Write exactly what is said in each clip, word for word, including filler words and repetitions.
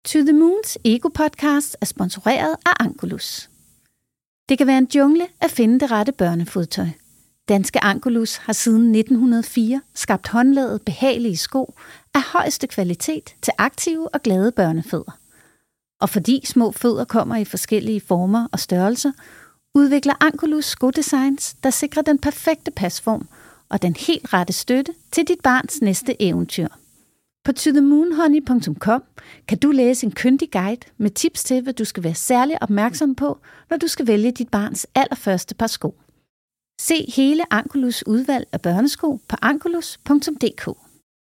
To the Moons Ego-podcast er sponsoreret af Angelus. Det kan være en jungle at finde det rette børnefodtøj. Danske Angelus har siden nitten hundrede og fire skabt håndlavede, behagelige sko af højeste kvalitet til aktive og glade børnefødder. Og fordi små fødder kommer i forskellige former og størrelser, udvikler Angelus skodesigns, der sikrer den perfekte pasform og den helt rette støtte til dit barns næste eventyr. På to the moon honey punktum com kan du læse en kyndig guide med tips til, hvad du skal være særlig opmærksom på, når du skal vælge dit barns allerførste par sko. Se hele Angelus udvalg af børnesko på angelus punktum d k.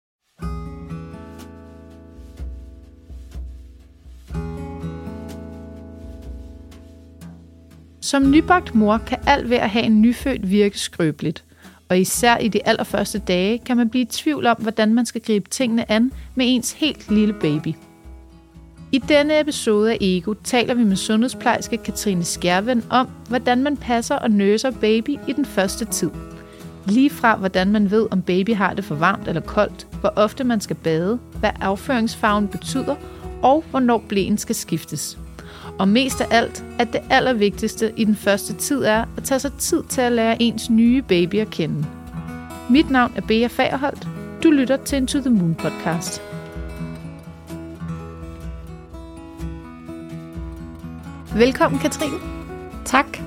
Som nybagt mor kan alt ved at have en nyfødt virke skrøbeligt. Og især i de allerførste dage kan man blive i tvivl om, hvordan man skal gribe tingene an med ens helt lille baby. I denne episode af Ego taler vi med sundhedsplejerske Katrine Skjerven om, hvordan man passer og nøser baby i den første tid. Lige fra hvordan man ved, om baby har det for varmt eller koldt, hvor ofte man skal bade, hvad afføringsfarven betyder, og hvornår blæen skal skiftes. Og mest af alt, at det allervigtigste i den første tid er at tage sig tid til at lære ens nye baby at kende. Mit navn er Bea Fagerholt. Du lytter til en To the Moon podcast. Velkommen, Katrine. Tak.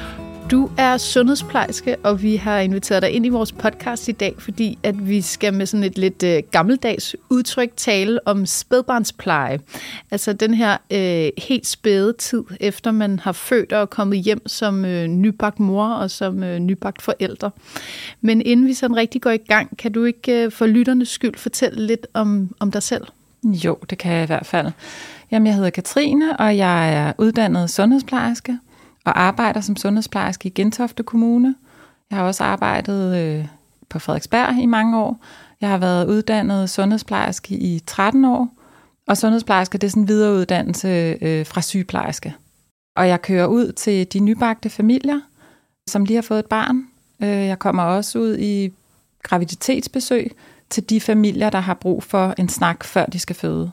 Du er sundhedsplejerske, og vi har inviteret dig ind i vores podcast i dag, fordi at vi skal med sådan et lidt øh, gammeldags udtryk tale om spædbarnspleje. Altså den her øh, helt spæde tid, efter man har født og er kommet hjem som øh, nybagt mor og som øh, nybagt forældre. Men inden vi sådan rigtig går i gang, kan du ikke øh, for lytternes skyld fortælle lidt om, om dig selv? Jo, det kan jeg i hvert fald. Jamen, jeg hedder Katrine, og jeg er uddannet sundhedsplejerske og arbejder som sundhedsplejerske i Gentofte Kommune. Jeg har også arbejdet øh, på Frederiksberg i mange år. Jeg har været uddannet sundhedsplejerske i tretten år, og sundhedsplejerske det er sådan en videreuddannelse øh, fra sygeplejerske. Og jeg kører ud til de nybagte familier, som lige har fået et barn. Jeg kommer også ud i graviditetsbesøg til de familier, der har brug for en snak, før de skal føde.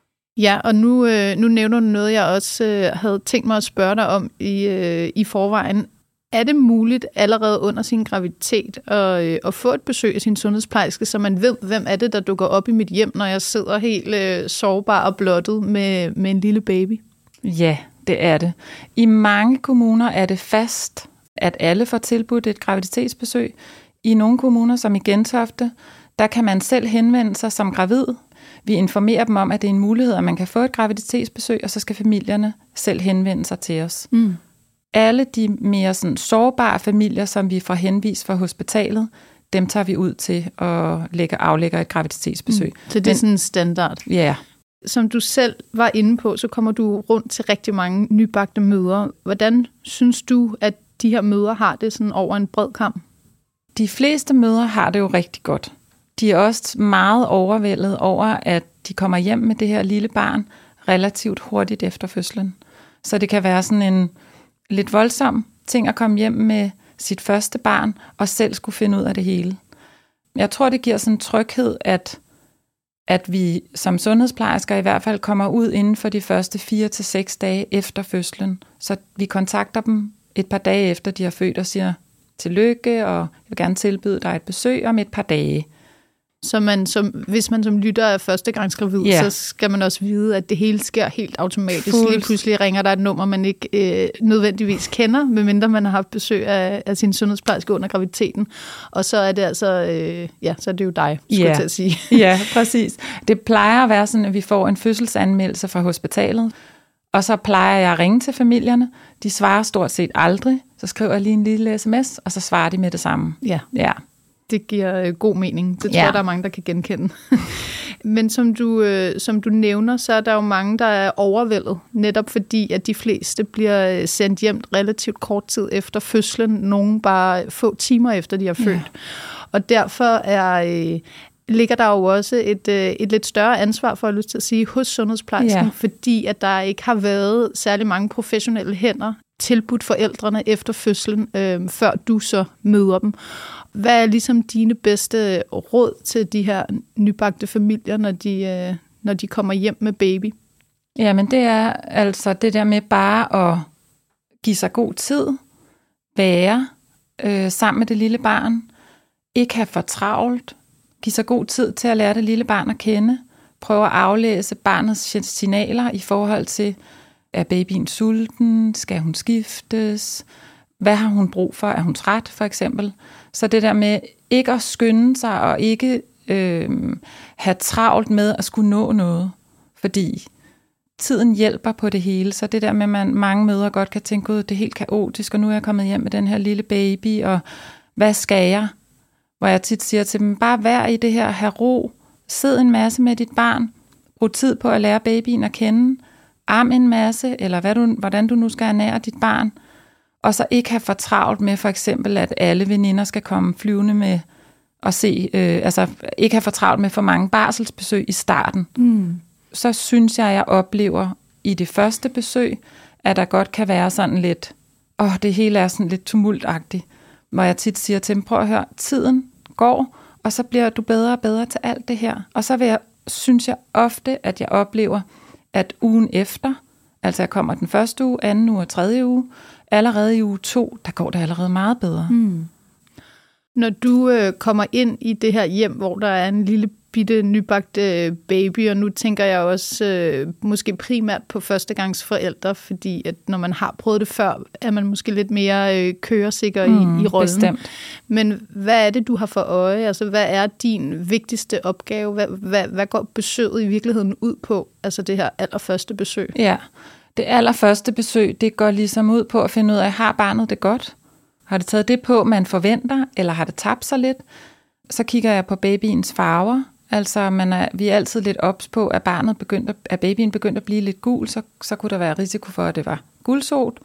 Ja, og nu, øh, nu nævner du noget, jeg også øh, havde tænkt mig at spørge dig om i, øh, i forvejen. Er det muligt allerede under sin graviditet at, øh, at få et besøg af sin sundhedsplejerske, så man ved, hvem er det, der dukker op i mit hjem, når jeg sidder helt øh, sårbar og blottet med, med en lille baby? Ja, det er det. I mange kommuner er det fast, at alle får tilbudt et graviditetsbesøg. I nogle kommuner, som i Gentofte, der kan man selv henvende sig som gravid. Vi informerer dem om, at det er en mulighed, at man kan få et graviditetsbesøg, og så skal familierne selv henvende sig til os. Mm. Alle de mere sådan sårbare familier, som vi får henvist fra hospitalet, dem tager vi ud til at lægge, aflægge et graviditetsbesøg. Mm. Så det er sådan en standard? Ja. Yeah. Som du selv var inde på, så kommer du rundt til rigtig mange nybagte mødre. Hvordan synes du, at de her mødre har det sådan over en bred kam? De fleste mødre har det jo rigtig godt. De er også meget overvældet over, at de kommer hjem med det her lille barn relativt hurtigt efter fødslen. Så det kan være sådan en lidt voldsom ting at komme hjem med sit første barn og selv skulle finde ud af det hele. Jeg tror, det giver sådan en tryghed, at, at vi som sundhedsplejersker i hvert fald kommer ud inden for de første fire til seks dage efter fødslen. Så vi kontakter dem et par dage efter, de har født og siger tillykke, og jeg vil gerne tilbyde dig et besøg om et par dage. Så man som, hvis man som lytter er førstegangsgravid, yeah. så skal man også vide, at det hele sker helt automatisk. Fuld. Lige pludselig ringer der et nummer, man ikke øh, nødvendigvis kender, medmindre man har haft besøg af, af sin sundhedsplejerske under graviditeten. Og så er det altså, øh, ja, så er det jo dig, skulle yeah. jeg til at sige. Ja, præcis. Det plejer at være sådan, at vi får en fødselsanmeldelse fra hospitalet, og så plejer jeg at ringe til familierne. De svarer stort set aldrig. Så skriver jeg lige en lille sms, og så svarer de med det samme. Ja. Ja. Det giver øh, god mening. Det tror ja. jeg, der er mange, der kan genkende. Men som du, øh, som du nævner, så er der jo mange, der er overvældet, netop fordi, at de fleste bliver sendt hjem relativt kort tid efter fødslen. Nogle bare få timer efter, de har født. Ja. Og derfor er, øh, ligger der jo også et, øh, et lidt større ansvar, for at lyst til at sige, hos sundhedsplejersken, ja. Fordi at der ikke har været særlig mange professionelle hænder tilbudt forældrene efter fødslen, øh, før du så møder dem. Hvad er ligesom dine bedste råd til de her nybagte familier, når de, øh, når de kommer hjem med baby? Jamen det er altså det der med bare at give sig god tid, være øh, sammen med det lille barn, ikke have for travlt, give sig god tid til at lære det lille barn at kende, prøve at aflæse barnets signaler i forhold til, er babyen sulten, skal hun skiftes, hvad har hun brug for, er hun træt for eksempel. Så det der med ikke at skynde sig og ikke øh, have travlt med at skulle nå noget, fordi tiden hjælper på det hele, så det der med, at man, mange mødre godt kan tænke, ud, det er helt kaotisk, og nu er jeg kommet hjem med den her lille baby, og hvad skal jeg? Hvor jeg tit siger til dem, bare vær i det her, have ro, sid en masse med dit barn, brug tid på at lære babyen at kende, am en masse, eller hvad du, hvordan du nu skal ernære dit barn, og så ikke have for travlt med for eksempel, at alle veninder skal komme flyvende med og se, øh, altså ikke have for travlt med for mange barselsbesøg i starten. Mm. Så synes jeg, jeg oplever i det første besøg, at der godt kan være sådan lidt, åh, det hele er sådan lidt tumultagtigt, hvor jeg tit siger til dem, prøv at høre, tiden går, og så bliver du bedre og bedre til alt det her. Og så vil jeg, synes jeg ofte, at jeg oplever, at ugen efter, altså jeg kommer den første uge, anden uge og tredje uge, allerede i uge to, der går det allerede meget bedre. Mm. Når du øh, kommer ind i det her hjem, hvor der er en lille bitte nybagt øh, baby, og nu tænker jeg også øh, måske primært på førstegangsforældre, fordi at når man har prøvet det før, er man måske lidt mere øh, køresikker mm, i, i rollen. Bestemt. Men hvad er det, du har for øje? Altså, hvad er din vigtigste opgave? Hvad, hvad, hvad går besøget i virkeligheden ud på? Altså det her allerførste besøg? Ja, det allerførste besøg, det går ligesom ud på at finde ud af, har barnet det godt? Har det taget det på, man forventer, eller har det tabt sig lidt? Så kigger jeg på babyens farver. Altså, man er, vi er altid lidt ops på, at barnet begyndte, at babyen begyndte at blive lidt gul, så, så kunne der være risiko for, at det var gulsot.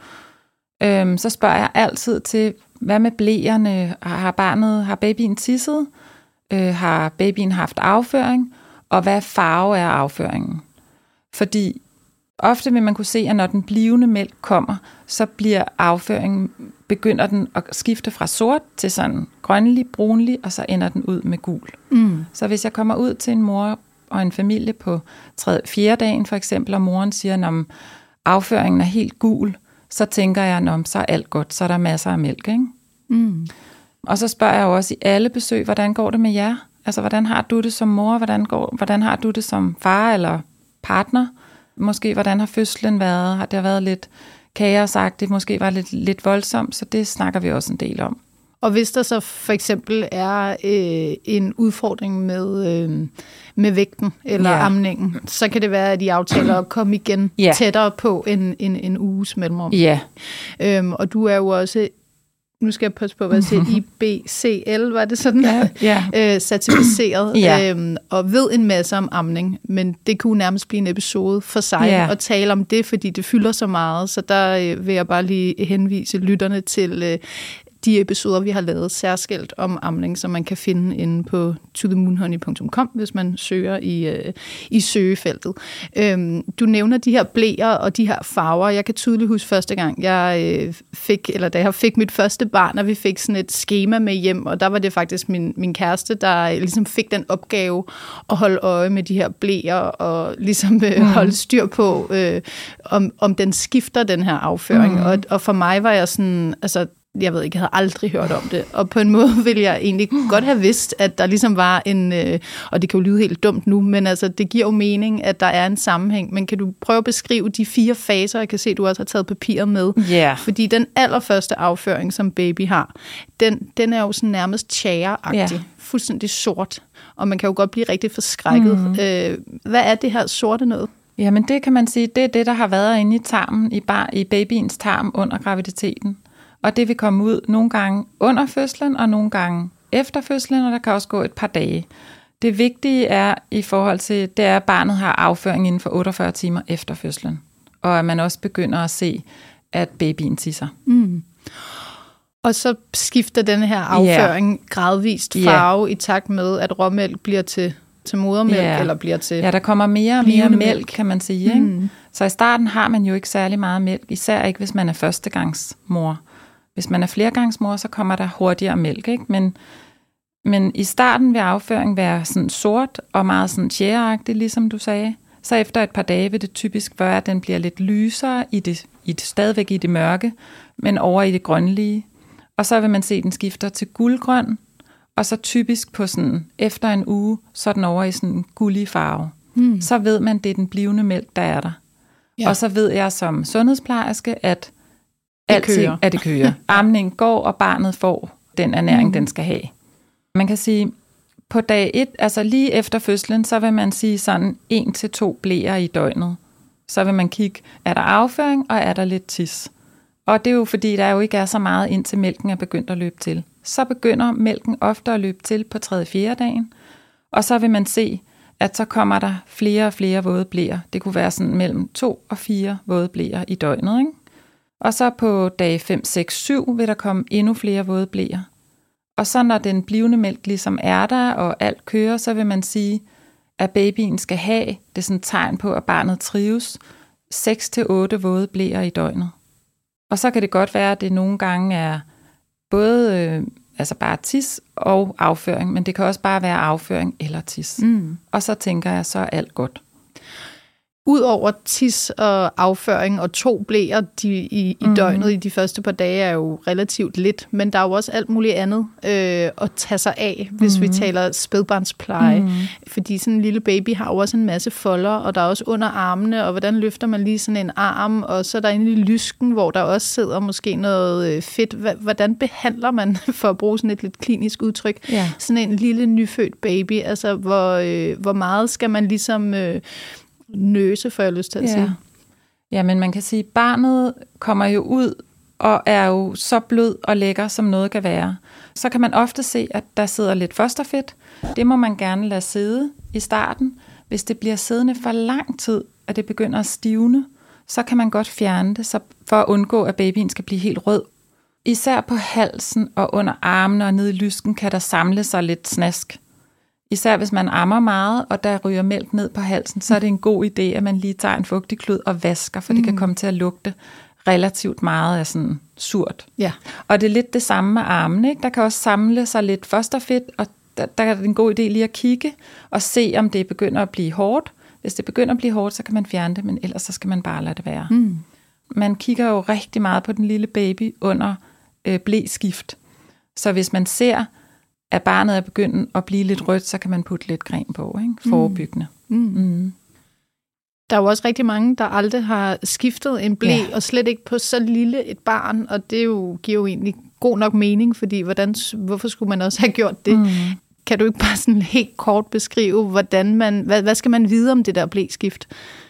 Øhm, så spørger jeg altid til, hvad med blæerne? Har barnet, har babyen tisset? Øh, har babyen haft afføring? Og hvad farve er afføringen? Fordi ofte vil man kunne se, at når den blivende mælk kommer, så bliver afføringen, begynder den at skifte fra sort til sådan grønlig, brunlig, og så ender den ud med gul. Mm. Så hvis jeg kommer ud til en mor og en familie på tredje, fjerde dagen for eksempel, og moren siger, at afføringen er helt gul, så tænker jeg, at så er alt godt, så er der masser af mælk. Ikke? Mm. Og så spørger jeg også i alle besøg, hvordan går det med jer? Altså, hvordan har du det som mor? Hvordan, går, hvordan har du det som far eller partner? Måske, hvordan har fødslen været? Har det været lidt kaosagtigt? Måske var det lidt, lidt voldsomt, så det snakker vi også en del om. Og hvis der så for eksempel er øh, en udfordring med, øh, med vægten eller yeah. amningen, så kan det være, at I aftaler at komme igen yeah. tættere på en, en, en uges mellemrum. Ja. Yeah. Øhm, og du er jo også, nu skal jeg passe på, hvad jeg siger, I B C L, var det sådan, ja, ja. øh, certificeret, ja. øhm, og ved en masse om amning, men det kunne nærmest blive en episode for sig ja. at tale om det, fordi det fylder så meget, så der øh, vil jeg bare lige henvise lytterne til øh, de episoder, vi har lavet særskilt om amning, som man kan finde inde på to the moon honey punktum com, hvis man søger i, øh, i søgefeltet. Øhm, du nævner de her bleer og de her farver. Jeg kan tydeligt huske første gang, jeg øh, fik, eller da jeg fik mit første barn, og vi fik sådan et skema med hjem, og der var det faktisk min, min kæreste, der ligesom fik den opgave at holde øje med de her bleer, og ligesom øh, holde styr på, øh, om, om den skifter, den her afføring. Mm. Og, og for mig var jeg sådan, altså, jeg ved ikke, jeg havde aldrig hørt om det, og på en måde ville jeg egentlig godt have vidst, at der ligesom var en, øh, og det kan jo lyde helt dumt nu, men altså, det giver jo mening, at der er en sammenhæng, men kan du prøve at beskrive de fire faser, jeg kan se, du også har taget papir med, yeah. fordi den allerførste afføring, som baby har, den, den er jo sådan nærmest tjæreagtig, yeah. fuldstændig sort, og man kan jo godt blive rigtig forskrækket. Mm. Øh, hvad er det her sorte noget? Jamen det kan man sige, det er det, der har været inde i tarmen, i, bar, i babyens tarm under graviditeten. Og det vil komme ud nogle gange under fødslen, og nogle gange efter fødslen, og der kan også gå et par dage. Det vigtige er i forhold til, det er, at barnet har afføring inden for otteogfyrre timer efter fødslen. Og at man også begynder at se, at babyen tisser. Mm. Og så skifter denne her afføring yeah. gradvist farve yeah. i takt med, at råmælk bliver til, til modermælk, yeah. eller bliver til... Ja, der kommer mere og mere mælk, kan man sige. Mm. Ikke? Så i starten har man jo ikke særlig meget mælk, især ikke, hvis man er førstegangsmor. Hvis man er flergangsmor, så kommer der hurtigere mælk, ikke? Men, men i starten vil afføring være sådan sort og meget sådan tjæreagtig, ligesom du sagde. Så efter et par dage vil det typisk være, at den bliver lidt lysere, i det, i det, stadigvæk i det mørke, men over i det grønlige. Og så vil man se, at den skifter til guldgrøn, og så typisk på sådan, efter en uge, så er den over i sådan en gullig farve. Mm. Så ved man, det er den blivende mælk, der er der. Ja. Og så ved jeg som sundhedsplejerske, at det alting kører. er det kører. Amning går, og barnet får den ernæring, mm. den skal have. Man kan sige, på dag et, altså lige efter fødslen, så vil man sige sådan en til to bleer i døgnet. Så vil man kigge, er der afføring, og er der lidt tis. Og det er jo fordi, der jo ikke er så meget, indtil mælken er begyndt at løbe til. Så begynder mælken ofte at løbe til på tredje fjerde dagen, og så vil man se, at så kommer der flere og flere våde bleer. Det kunne være sådan mellem to og fire våde bleer i døgnet, ikke? Og så på dag fem, seks, syv vil der komme endnu flere våde bleer. Og så når den blivende mælk ligesom er der, og alt kører, så vil man sige, at babyen skal have, det er sådan et tegn på, at barnet trives, seks til otte våde bleer i døgnet. Og så kan det godt være, at det nogle gange er både øh, altså bare tis og afføring, men det kan også bare være afføring eller tis. Mm. Og så tænker jeg, så er alt godt. Udover tis og afføring og to bleer de, i, i mm. døgnet i de første par dage er jo relativt lidt, men der er jo også alt muligt andet øh, at tage sig af, hvis mm. vi taler spædbarnspleje. Mm. Fordi sådan en lille baby har jo også en masse folder, og der er også under armene, og hvordan løfter man lige sådan en arm, og så er der inde i lysken, hvor der også sidder måske noget fedt. Hvordan behandler man, for at bruge sådan et lidt klinisk udtryk, ja. sådan en lille nyfødt baby? Altså, hvor, øh, hvor meget skal man ligesom... Øh, nøse, får jeg lyst til at ja. sige. Ja, men man kan sige, at barnet kommer jo ud og er jo så blød og lækker, som noget kan være. Så kan man ofte se, at der sidder lidt fosterfedt. Det må man gerne lade sidde i starten. Hvis det bliver siddende for lang tid, at det begynder at stivne, så kan man godt fjerne det, så for at undgå, at babyen skal blive helt rød. Især på halsen og under armene og nede i lysken kan der samle sig lidt snask. Især hvis man ammer meget, og der ryger mælk ned på halsen, så er det en god idé, at man lige tager en fugtig klud og vasker, for mm. det kan komme til at lugte relativt meget af sådan surt. Ja. Og det er lidt det samme med armene, ikke? Der kan også samle sig lidt fosterfedt, og der, der er det en god idé lige at kigge og se, om det begynder at blive hårdt. Hvis det begynder at blive hårdt, så kan man fjerne det, men ellers så skal man bare lade det være. Mm. Man kigger jo rigtig meget på den lille baby under øh, bleskift. Så hvis man ser, at barnet er begyndt at blive lidt rødt, så kan man putte lidt creme på, ikke? Forebyggende. Mm. Mm. Der er jo også rigtig mange, der aldrig har skiftet en ble, ja. og slet ikke på så lille et barn, og det jo, giver jo egentlig god nok mening, fordi hvordan, hvorfor skulle man også have gjort det? Mm. Kan du ikke bare sådan helt kort beskrive, hvordan man, hvad, hvad skal man vide om det der bleskift?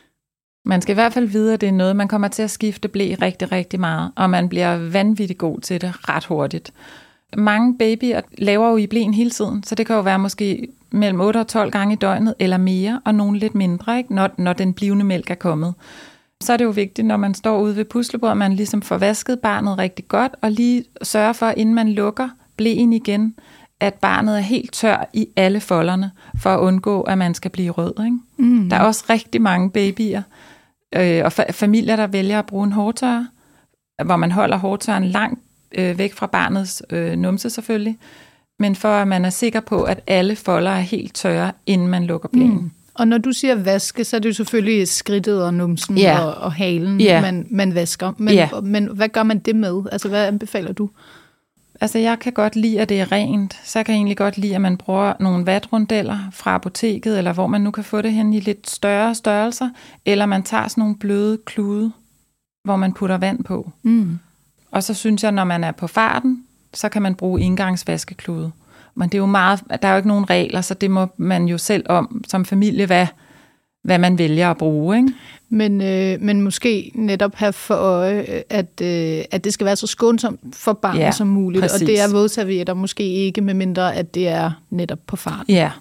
Man skal i hvert fald vide, at det er noget, man kommer til at skifte ble rigtig, rigtig meget, og man bliver vanvittigt god til det ret hurtigt. Mange babyer laver jo i bleen hele tiden, så det kan jo være måske mellem otte og tolv gange i døgnet, eller mere, og nogle lidt mindre, ikke? Når, når den blivende mælk er kommet. Så er det jo vigtigt, når man står ude ved puslebordet, at man ligesom får vasket barnet rigtig godt, og lige sørger for, inden man lukker bleen igen, at barnet er helt tør i alle folderne, for at undgå, at man skal blive rød. Ikke? Mm. Der er også rigtig mange babyer øh, og fa- familier, der vælger at bruge en hårtørrer, hvor man holder hårtørren langt øh, væk fra barnets øh, numse selvfølgelig, men for at man er sikker på, at alle folder er helt tørre, inden man lukker blæen. Mm. Og når du siger vaske, så er det jo selvfølgelig skridtet og numsen ja. og, og halen, ja. man, man vasker. Men, ja. men hvad gør man det med? Altså, hvad anbefaler du? Altså, jeg kan godt lide, at det er rent. Så jeg kan egentlig godt lide, at man bruger nogle vatrundeller fra apoteket, eller hvor man nu kan få det hen i lidt større størrelser, eller man tager sådan nogle bløde klude, hvor man putter vand på. Mm. Og så synes jeg, når man er på farten, så kan man bruge engangsvaskeklude. Men det er jo meget, der er jo ikke nogen regler, så det må man jo selv om som familie, hvad, hvad man vælger at bruge. Ikke? Men, øh, men måske netop have for øje, at, øh, at det skal være så skånsomt for barnet ja, som muligt. Præcis. Og det er vådservietter måske ikke, medmindre at det er netop på farten. Ja.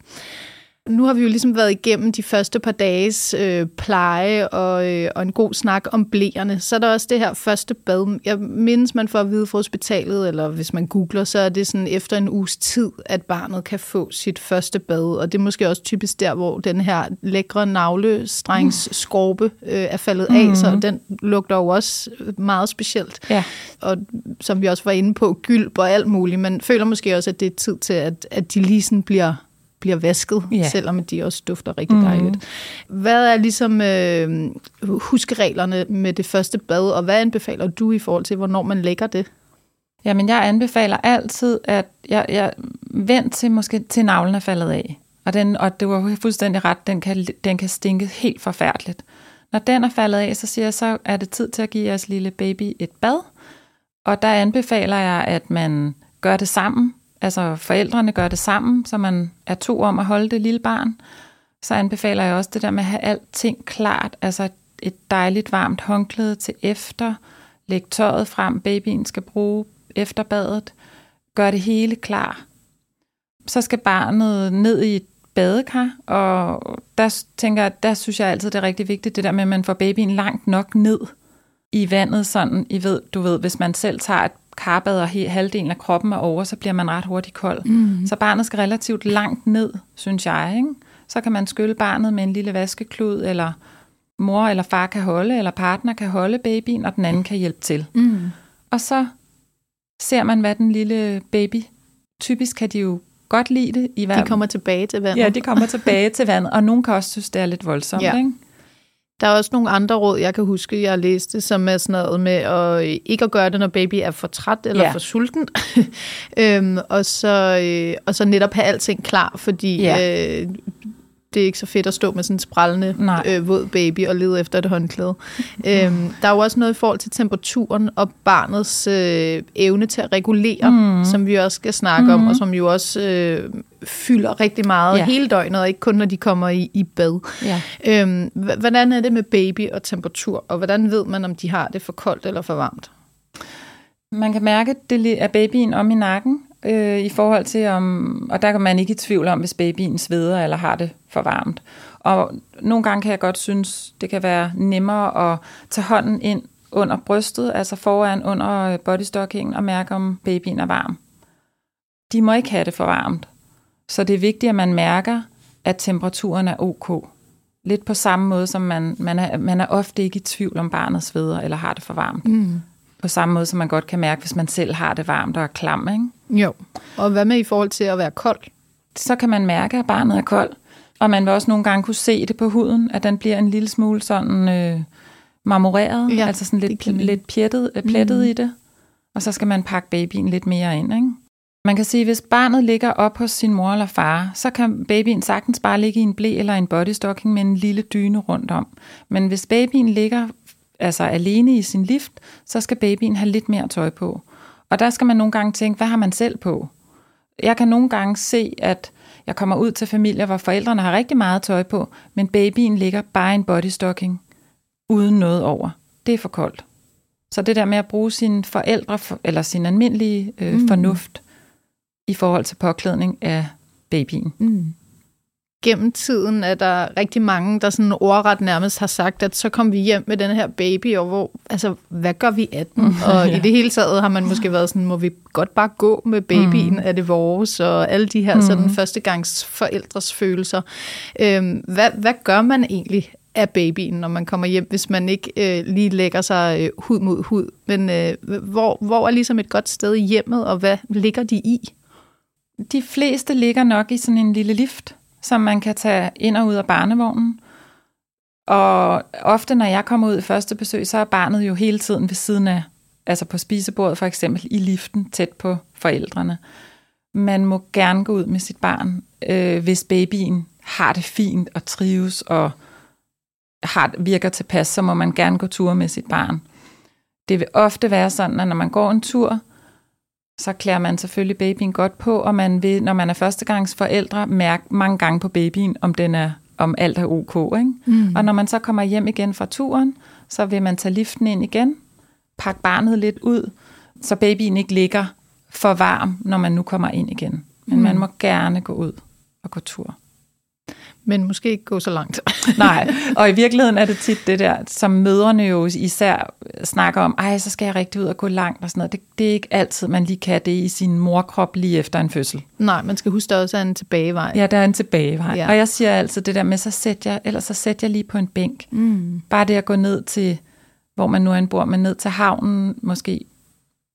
Nu har vi jo ligesom været igennem de første par dages øh, pleje og, øh, og en god snak om bleerne. Så er der også det her første bad. Jeg mindes, man får at vide fra hospitalet, eller hvis man googler, så er det sådan efter en uges tid, at barnet kan få sit første bad. Og det er måske også typisk der, hvor den her lækre navlestrengskorpe øh, er faldet af, mm. så den lugter jo også meget specielt. Ja. Og som vi også var inde på, gylp og alt muligt. Man føler måske også, at det er tid til, at, at de lige sådan bliver bliver vasket, Ja. selvom de også dufter rigtig dejligt. Mm. Hvad er ligesom øh, huskereglerne med det første bad, og hvad anbefaler du i forhold til, hvornår man lægger det? Jamen, jeg anbefaler altid, at jeg, jeg vent til måske til navlen er faldet af. Og, den, og det var fuldstændig ret, den kan, den kan stinke helt forfærdeligt. Når den er faldet af, så siger jeg, så er det tid til at give jeres lille baby et bad. Og der anbefaler jeg, at man gør det sammen. Altså forældrene gør det sammen, så man er to om at holde det lille barn. Så anbefaler jeg også det der med at have alting klart. Altså et dejligt varmt håndklæde til efter. Læg tøjet frem, babyen skal bruge efter badet. Gør det hele klar. Så skal barnet ned i et badekar, og der tænker jeg, der synes jeg altid, det er rigtig vigtigt, det der med, at man får babyen langt nok ned i vandet, sådan, I ved, du ved, hvis man selv tager et karbad, og halvdelen af kroppen er over, så bliver man ret hurtigt kold. Mm. Så barnet skal relativt langt ned, synes jeg, ikke? Så kan man skylle barnet med en lille vaskeklud, eller mor eller far kan holde, eller partner kan holde babyen, og den anden kan hjælpe til. Mm. Og så ser man, hvad den lille baby, typisk kan de jo godt lide det. I de kommer tilbage til vandet. Ja, de kommer tilbage til vandet, og nogen kan også synes, det er lidt voldsomt. Ja. Ikke? Der er også nogle andre råd, jeg kan huske, jeg har læst det, som er sådan noget med at ikke at gøre det, når baby er for træt eller ja. for sulten. øhm, og, så, øh, og så netop have alting klar, fordi ja. øh, det er ikke så fedt at stå med sådan en sprællende øh, våd baby og lede efter et håndklæde. øhm, der er jo også noget i forhold til temperaturen og barnets øh, evne til at regulere, mm. som vi også skal snakke mm. om, og som jo også øh, fylder rigtig meget ja. hele døgnet, og ikke kun når de kommer i, i bad. Ja. Øhm, hvordan er det med baby og temperatur, og hvordan ved man, om de har det for koldt eller for varmt? Man kan mærke, at det er babyen om i nakken, øh, i forhold til om, og der kan man ikke i tvivl om, hvis babyen sveder eller har det for varmt. Og nogle gange kan jeg godt synes, det kan være nemmere at tage hånden ind under brystet, altså foran under bodystockingen, og mærke, om babyen er varm. De må ikke have det for varmt. Så det er vigtigt, at man mærker, at temperaturen er ok. Lidt på samme måde, som man, man, er, man er ofte ikke i tvivl om barnet sveder eller har det for varmt. Mm. På samme måde, som man godt kan mærke, hvis man selv har det varmt og er klam, ikke? Jo. Og hvad med i forhold til at være kold? Så kan man mærke, at barnet er kold. Og man vil også nogle gange kunne se det på huden, at den bliver en lille smule sådan øh, marmoreret, ja, altså sådan lidt, lidt pjættet, øh, plettet mm. i det. Og så skal man pakke babyen lidt mere ind, ikke? Man kan sige, at hvis barnet ligger op hos sin mor eller far, så kan babyen sagtens bare ligge i en ble eller en bodystocking med en lille dyne rundt om. Men hvis babyen ligger altså alene i sin lift, så skal babyen have lidt mere tøj på. Og der skal man nogle gange tænke, hvad har man selv på? Jeg kan nogle gange se, at jeg kommer ud til familier, hvor forældrene har rigtig meget tøj på, men babyen ligger bare i en bodystocking uden noget over. Det er for koldt. Så det der med at bruge sine forældre, eller sin almindelige øh, mm. fornuft, i forhold til påklædning af babyen. Mm. Gennem tiden er der rigtig mange, der sådan ordret nærmest har sagt, at så kom vi hjem med den her baby, og hvor, altså, hvad gør vi af den? Og ja. i det hele taget har man måske været sådan, må vi godt bare gå med babyen, mm. er det vores? Og alle de her mm. sådan førstegangs forældres følelser. Øhm, hvad, hvad gør man egentlig af babyen, når man kommer hjem, hvis man ikke øh, lige lægger sig øh, hud mod hud? Men øh, hvor, hvor er ligesom et godt sted i hjemmet, og hvad ligger de i? De fleste ligger nok i sådan en lille lift, som man kan tage ind og ud af barnevognen. Og ofte, når jeg kommer ud i første besøg, så er barnet jo hele tiden ved siden af, altså på spisebordet for eksempel, i liften, tæt på forældrene. Man må gerne gå ud med sit barn, øh, hvis babyen har det fint og trives og har, virker tilpas, så må man gerne gå tur med sit barn. Det vil ofte være sådan, at når man går en tur, så klæder man selvfølgelig babyen godt på, og man vil, når man er førstegangsforældre, mærke mange gange på babyen, om, den er, om alt er ok. Ikke? Mm. Og når man så kommer hjem igen fra turen, så vil man tage liften ind igen, pakke barnet lidt ud, så babyen ikke ligger for varm, når man nu kommer ind igen. Men mm. man må gerne gå ud og gå tur. Men måske ikke gå så langt. Nej, og i virkeligheden er det tit det der, som mødrene jo især snakker om, ej, så skal jeg rigtig ud og gå langt og sådan noget. Det, det er ikke altid, man lige kan det i sin morkrop lige efter en fødsel. Nej, man skal huske, der også er en tilbagevej. Ja, der er en tilbagevej. Ja. Og jeg siger altid det der med, så sæt jeg, ellers så sæt jeg lige på en bænk. Mm. Bare det at gå ned til, hvor man nu end bor, men ned til havnen, måske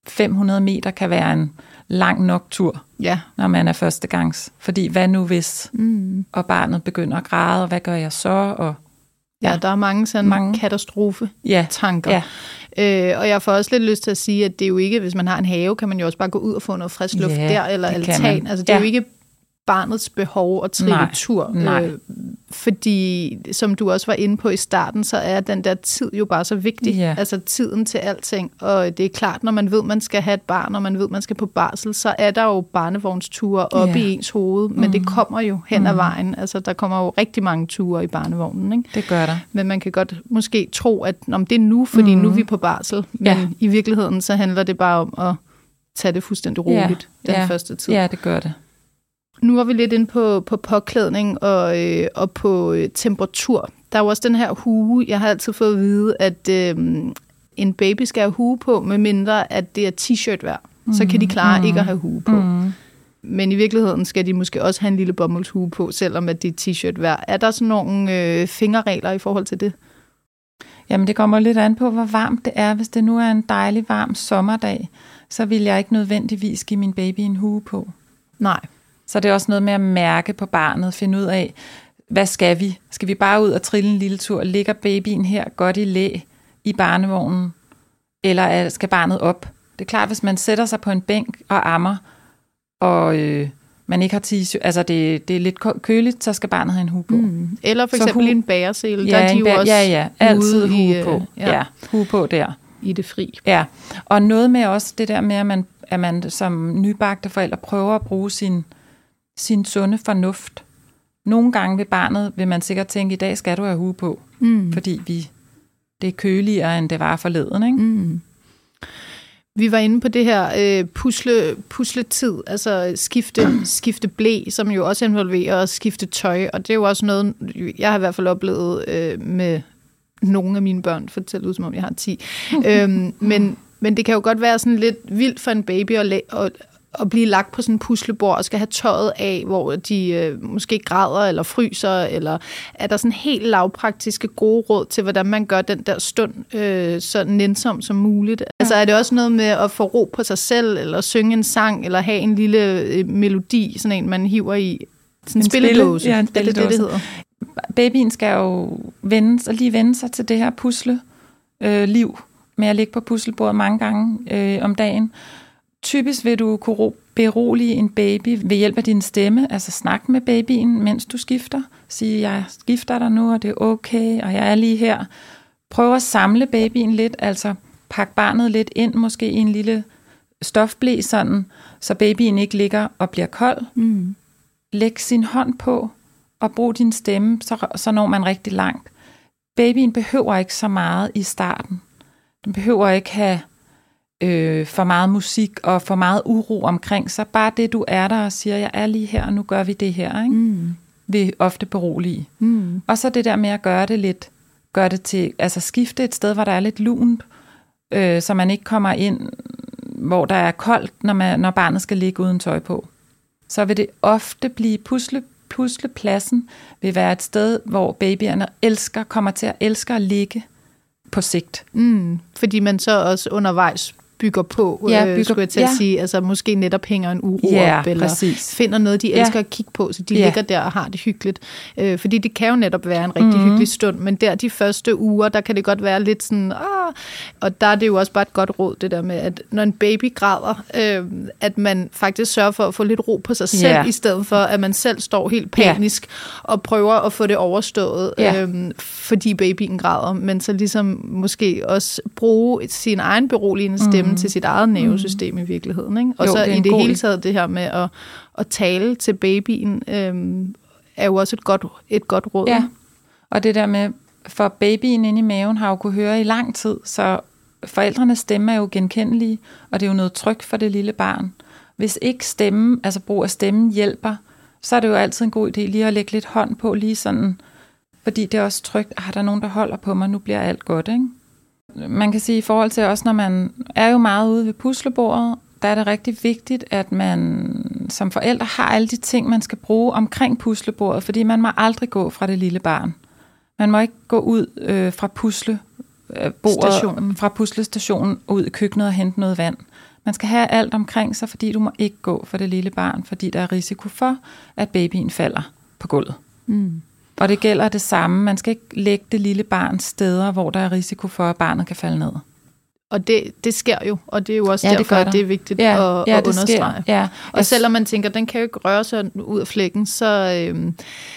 fem hundrede meter kan være en lang nok tur, ja. når man er førstegangs. Fordi hvad nu hvis, mm. og barnet begynder at græde, og hvad gør jeg så? Og, ja. ja, der er mange sådan mange katastrofe-tanker. Ja. Ja. Øh, og jeg får også lidt lyst til at sige, at det er jo ikke, hvis man har en have, kan man jo også bare gå ud og få noget frisk luft ja, der, eller altan. Altså det er ja. jo ikke barnets behov at trille Nej, tur. nej. Øh, fordi, som du også var inde på i starten, så er den der tid jo bare så vigtig. Ja. Altså tiden til alting. Og det er klart, når man ved, man skal have et barn, og man ved, man skal på barsel, så er der jo barnevognsture op ja. i ens hoved. Men mm. det kommer jo hen ad vejen. Altså der kommer jo rigtig mange ture i barnevognen. Ikke? Det gør der. Men man kan godt måske tro, at om det er nu, fordi mm. nu er vi på barsel. Men ja. i virkeligheden, så handler det bare om at tage det fuldstændig roligt ja. den ja. første tid. Ja, det gør det. Nu var vi lidt inde på, på påklædning og, øh, og på øh, temperatur. Der er jo også den her hue. Jeg har altid fået at vide, at øh, en baby skal have hue på, medmindre at det er t-shirt vejr. Mm. Så kan de klare mm. ikke at have hue på. Mm. Men i virkeligheden skal de måske også have en lille bomuldshue på, selvom at det er t-shirt vejr. Er der sådan nogle øh, fingerregler i forhold til det? Jamen det kommer lidt an på, hvor varmt det er. Hvis det nu er en dejlig varm sommerdag, så vil jeg ikke nødvendigvis give min baby en hue på. Nej. Så det er også noget med at mærke på barnet, finde ud af, hvad skal vi? Skal vi bare ud og trille en lille tur? Ligger babyen her godt i læ i barnevognen? Eller skal barnet op? Det er klart, hvis man sætter sig på en bænk og ammer, og øh, man ikke har t-shirt, altså det, det er lidt køligt, så skal barnet have en hue på. Mm. Eller for eksempel hu- en bæresele, ja, der er de jo bæ- også ja, ja, altid hue i, på. Ja. ja, hue på der. I det fri. Ja, og noget med også det der med, at man, at man som nybagte forældre prøver at bruge sin sin sunde fornuft. Nogle gange ved barnet vil man sikkert tænke, i dag skal du have hue på, mm. fordi vi, det er køligere, end det var forleden. Ikke? Mm. Vi var inde på det her øh, pusle, pusletid, altså skifte, skifte blæ, som jo også involverer at skifte tøj, og det er jo også noget, jeg har i hvert fald oplevet øh, med nogle af mine børn, for det ser ud som om jeg har ti. øhm, men, men det kan jo godt være sådan lidt vildt for en baby at, la- at at blive lagt på sådan en puslebord og skal have tøjet af, hvor de øh, måske græder eller fryser, eller er der sådan helt lavpraktiske gode råd til, hvordan man gør den der stund øh, så nænsom som muligt? Altså er det også noget med at få ro på sig selv, eller synge en sang, eller have en lille øh, melodi, sådan en, man hiver i sådan en, en spilledåse? Ja, en spilledåse. Det, det, det hedder. Babyen skal jo vende, og lige vende sig til det her pusle øh, liv med at ligge på puslebordet mange gange øh, om dagen. Typisk vil du kunne berolige en baby ved hjælp af din stemme, altså snak med babyen, mens du skifter. Sige, jeg skifter dig nu, og det er okay, og jeg er lige her. Prøv at samle babyen lidt, altså pak barnet lidt ind, måske i en lille stofble, sådan, så babyen ikke ligger og bliver kold. Mm. Læg sin hånd på, og brug din stemme, så, så når man rigtig langt. Babyen behøver ikke så meget i starten. Den behøver ikke have Øh, for meget musik og for meget uro omkring sig. Bare det, du er der og siger, jeg er lige her, og nu gør vi det her, ikke? Mm. Vil ofte berolige. Mm. Og så det der med at gøre det lidt, gøre det til, altså skifte et sted, hvor der er lidt lunt, øh, så man ikke kommer ind, hvor der er koldt, når, man, når barnet skal ligge uden tøj på. Så vil det ofte blive pusle, puslepladsen, vil være et sted, hvor babyerne elsker, kommer til at elske at ligge på sigt. Mm. Fordi man så også undervejs bygger på, ja, bygger, øh, skulle jeg til ja. at sige, altså måske netop hænger en uro ja, op, eller præcis. finder noget, de elsker ja. at kigge på, så de ja. ligger der og har det hyggeligt. Øh, fordi det kan jo netop være en rigtig mm-hmm. hyggelig stund, men der de første uger, der kan det godt være lidt sådan, ah, og der er det jo også bare et godt råd, det der med, at når en baby græder, øh, at man faktisk sørger for at få lidt ro på sig selv, ja. i stedet for, at man selv står helt panisk ja. og prøver at få det overstået, ja. øh, fordi babyen græder, men så ligesom måske også bruge sin egen beroligende stemme mm. til sit eget nervesystem mm. i virkeligheden. Ikke? Og jo, så det i det hele god... taget det her med at, at tale til babyen, øhm, er jo også et godt, et godt råd. Ja, og det der med, for babyen inde i maven har jo kunne høre i lang tid, så forældrenes stemme er jo genkendelige, og det er jo noget trygt for det lille barn. Hvis ikke stemmen, altså brug af stemmen hjælper, så er det jo altid en god idé lige at lægge lidt hånd på, lige sådan, fordi det er også trygt, ah, der er nogen, der holder på mig, nu bliver alt godt, ikke? Man kan sige i forhold til også, når man er jo meget ude ved puslebordet, der er det rigtig vigtigt, at man som forældre har alle de ting, man skal bruge omkring puslebordet, fordi man må aldrig gå fra det lille barn. Man må ikke gå ud øh, fra puslebordet, fra puslestationen ud i køkkenet og hente noget vand. Man skal have alt omkring sig, fordi du må ikke gå for det lille barn, fordi der er risiko for, at babyen falder på gulvet. Mm. Og det gælder det samme. Man skal ikke lægge det lille barn steder, hvor der er risiko for, at barnet kan falde ned. Og det, det sker jo, og det er jo også ja, derfor, det at det er vigtigt ja, at, ja, at understrege. Ja. Og selvom man tænker, at den kan jo ikke røre sig ud af flækken, så, øhm,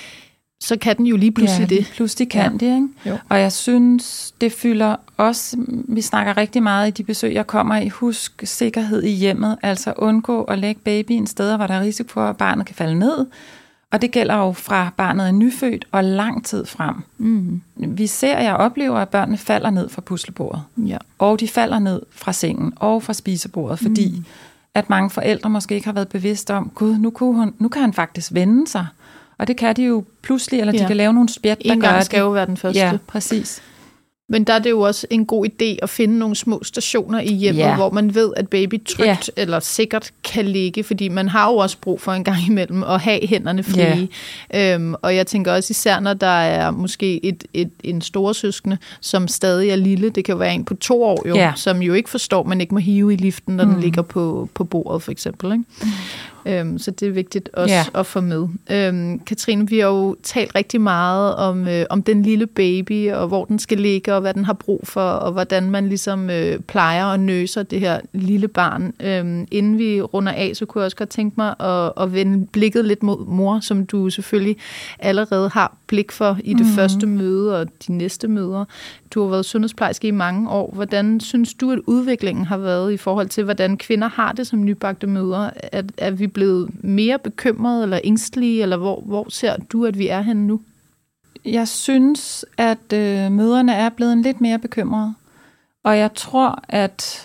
så kan den jo lige pludselig ja, det. pludselig kan ja. det, ikke? Jo. Og jeg synes, det fylder også, vi snakker rigtig meget i de besøg, jeg kommer i, husk sikkerhed i hjemmet, altså undgå at lægge babyen steder, hvor der er risiko for, at barnet kan falde ned. Og det gælder jo fra barnet er nyfødt og lang tid frem. Mm. Vi ser, jeg oplever, at børnene falder ned fra puslebordet. Ja. Og de falder ned fra sengen og fra spisebordet, fordi mm. at mange forældre måske ikke har været bevidste om, gud, nu, kunne hun, nu kan han faktisk vende sig. Og det kan de jo pludselig, eller de ja. kan lave nogle spjæt, der en gør gang skal jo være den første. Ja, præcis. Men der er det jo også en god idé at finde nogle små stationer i hjemmet, yeah. hvor man ved, at baby trygt yeah. eller sikkert kan ligge, fordi man har jo også brug for en gang imellem at have hænderne frie. Yeah. Øhm, og jeg tænker også især, når der er måske et, et, en storesøskende, som stadig er lille, det kan jo være en på to år, jo, yeah. som jo ikke forstår, man ikke må hive i liften, når mm. den ligger på, på bordet, for eksempel. Ikke? Mm. Øhm, så det er vigtigt også yeah. at få med. Øhm, Katrine, vi har jo talt rigtig meget om, øh, om den lille baby, og hvor den skal ligge, og hvad den har brug for, og hvordan man ligesom øh, plejer og nøser det her lille barn. Øhm, inden vi runder af, så kunne jeg også godt tænke mig at, at vende blikket lidt mod mor, som du selvfølgelig allerede har blik for i det mm-hmm. første møde og de næste møder. Du har været sundhedsplejerske i mange år. Hvordan synes du, at udviklingen har været i forhold til, hvordan kvinder har det som nybagte mødre? Er, er vi blevet mere bekymrede eller ængstelige, eller hvor, hvor ser du, at vi er henne nu? Jeg synes, at øh, mødrene er blevet lidt mere bekymrede. Og jeg tror, at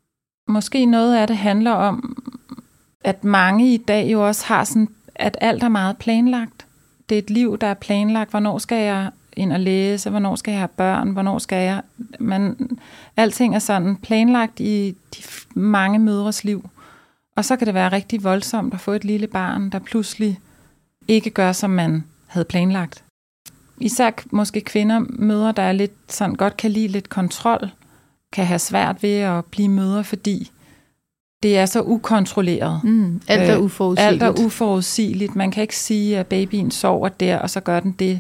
måske noget af det handler om, at mange i dag jo også har sådan, at alt er meget planlagt. Det er et liv, der er planlagt. Hvornår skal jeg ind og læse? Hvornår skal jeg have børn? Hvornår skal jeg... Man, alting er sådan planlagt i de mange mødres liv. Og så kan det være rigtig voldsomt at få et lille barn, der pludselig ikke gør, som man havde planlagt. Især måske kvinder, mødre, der er lidt sådan, godt kan lide lidt kontrol, kan have svært ved at blive mødre, fordi det er så ukontrolleret. Mm, alt er uforudsigeligt. Alt er uforudsigeligt. Man kan ikke sige, at babyen sover der, og så gør den det.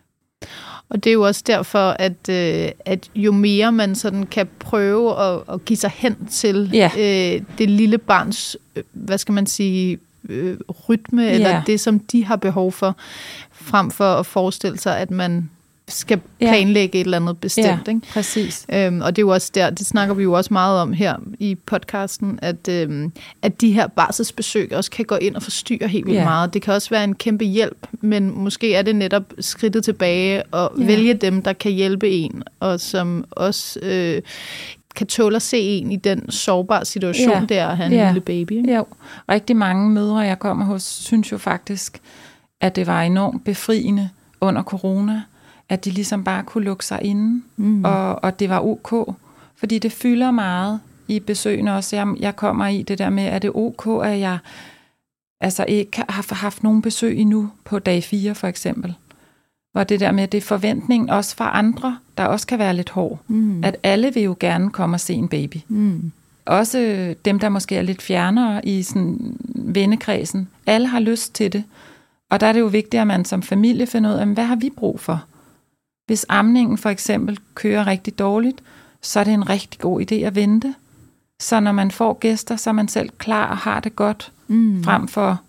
Og det er jo også derfor, at, øh, at jo mere man sådan kan prøve at, at give sig hen til ja. øh, det lille barns, øh, hvad skal man sige, øh, rytme, ja. eller det, som de har behov for, frem for at forestille sig, at man skal planlægge ja. et eller andet bestemt. Ja, ikke? præcis. Øhm, og det er jo også der, det snakker vi jo også meget om her i podcasten, at, øhm, at de her barselsbesøg også kan gå ind og forstyrre helt vildt ja. meget. Det kan også være en kæmpe hjælp, men måske er det netop skridtet tilbage og ja. vælge dem, der kan hjælpe en, og som også øh, kan tåle at se en i den sårbare situation, ja. der at have en ja. lille baby. Ikke? Jo, rigtig mange mødre, jeg kommer hos, synes jo faktisk, at det var enormt befriende under corona, at de ligesom bare kunne lukke sig inde, mm. og, og det var ok. Fordi det fylder meget i besøgene også. Jeg, jeg kommer i det der med, at det er ok, at jeg altså ikke har haft nogen besøg endnu på dag fire for eksempel. Hvor det der med, det er forventningen også fra andre, der også kan være lidt hård. Mm. At alle vil jo gerne komme og se en baby. Mm. Også dem, der måske er lidt fjernere i sådan vennekredsen. Alle har lyst til det. Og der er det jo vigtigt, at man som familie finder ud af, hvad har vi brug for? Hvis amningen for eksempel kører rigtig dårligt, så er det en rigtig god idé at vente. Så når man får gæster, så er man selv klar og har det godt, mm. frem for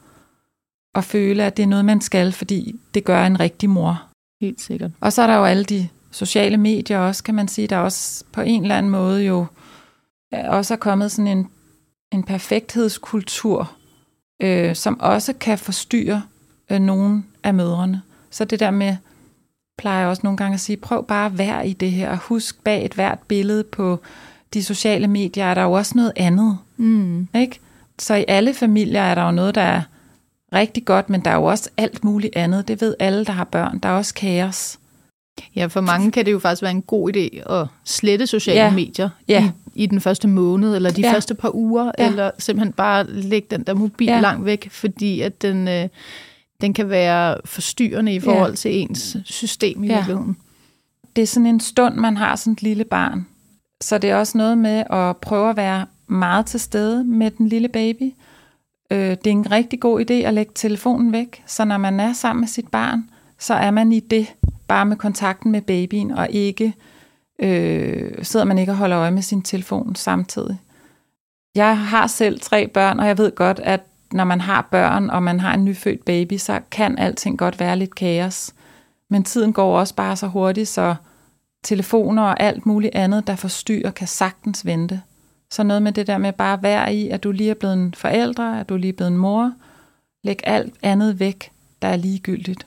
at føle, at det er noget, man skal, fordi det gør en rigtig mor. Helt sikkert. Og så er der jo alle de sociale medier også, kan man sige, der også på en eller anden måde jo også er kommet sådan en, en perfekthedskultur, øh, som også kan forstyrre øh, nogle af mødrene. Så det der med, plejer jeg også nogle gange at sige, prøv bare at være i det her. Husk, bag et hvert billede på de sociale medier er der jo også noget andet. Mm. Ikke? Så i alle familier er der jo noget, der er rigtig godt, men der er jo også alt muligt andet. Det ved alle, der har børn. Der er også kaos. Ja, for mange kan det jo faktisk være en god idé at slette sociale ja. medier ja. i, i den første måned, eller de ja. første par uger, ja. eller simpelthen bare lægge den der mobil ja. langt væk, fordi at den, øh, den kan være forstyrrende i forhold ja. til ens system i ja. virkeligheden. Det er sådan en stund, man har sådan et lille barn. Så det er også noget med at prøve at være meget til stede med den lille baby. Øh, det er en rigtig god idé at lægge telefonen væk, så når man er sammen med sit barn, så er man i det, bare med kontakten med babyen, og ikke øh, sidder man ikke og holder øje med sin telefon samtidig. Jeg har selv tre børn, og jeg ved godt, at når man har børn, og man har en nyfødt baby, så kan alting godt være lidt kaos. Men tiden går også bare så hurtigt, så telefoner og alt muligt andet, der forstyrrer, kan sagtens vente. Så noget med det der med bare at være i, at du lige er blevet en forældre, at du lige er blevet en mor. Læg alt andet væk, der er ligegyldigt.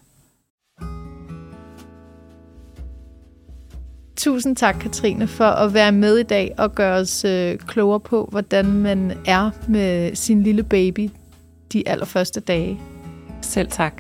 Tusind tak, Katrine, for at være med i dag og gøre os øh, klogere på, hvordan man er med sin lille baby de allerførste dage. Selv tak.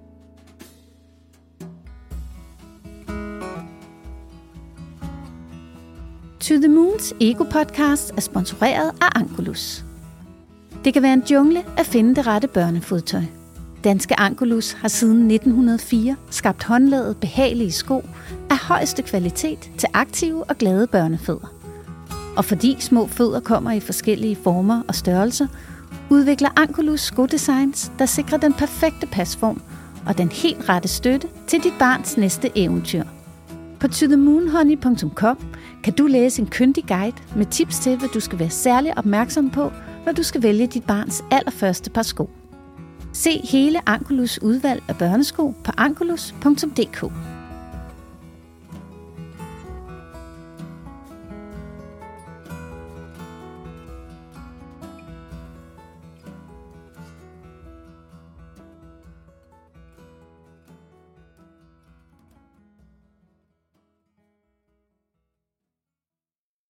To the Moons Ego-podcast er sponsoreret af Ancolus. Det kan være en jungle at finde det rette børnefodtøj. Danske Ancolus har siden nitten hundrede og fire skabt håndlavede, behagelige sko af højeste kvalitet til aktive og glade børnefødder. Og fordi små fødder kommer i forskellige former og størrelser, udvikler Ancolus skodesigns, der sikrer den perfekte pasform og den helt rette støtte til dit barns næste eventyr. På to the moon honey punktum com kan du læse en kyndig guide med tips til, hvad du skal være særlig opmærksom på, når du skal vælge dit barns allerførste par sko. Se hele Ancolus udvalg af børnesko på ancolus punktum d k.